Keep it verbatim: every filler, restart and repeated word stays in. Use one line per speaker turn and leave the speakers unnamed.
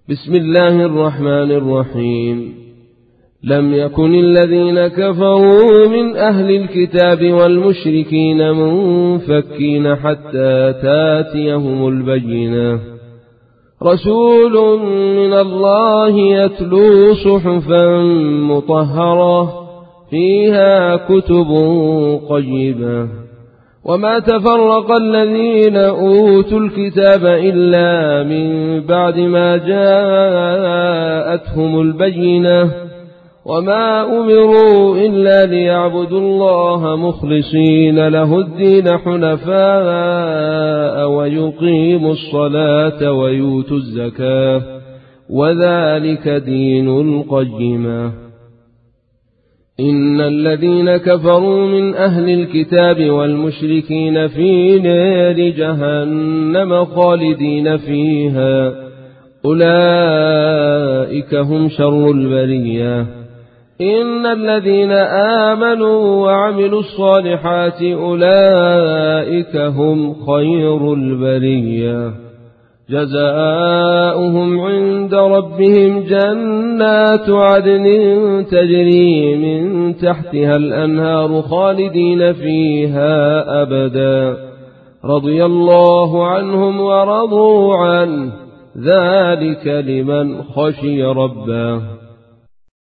بسم الله الرحمن الرحيم. لم يكن الذين كفروا من أهل الكتاب والمشركين منفكين حتى تاتيهم البينة، رسول من الله يتلو صحفا مطهرة فيها كتب قيمة. وما تفرق الذين أوتوا الكتاب إلا من بعد ما جاءتهم البينة، وما أمروا إلا ليعبدوا الله مخلصين له الدين حنفاء ويقيموا الصلاة ويؤتوا الزكاة وذلك دين القيمة. إن الذين كفروا من أهل الكتاب والمشركين في نار جهنم خالدين فيها، أولئك هم شر البرية. إن الذين آمنوا وعملوا الصالحات أولئك هم خير البرية، جزاؤهم عند ربهم جنات عدن تجري من تحتها الأنهار خالدين فيها أبدا، رضي الله عنهم ورضوا عنه، ذلك لمن خشي ربه.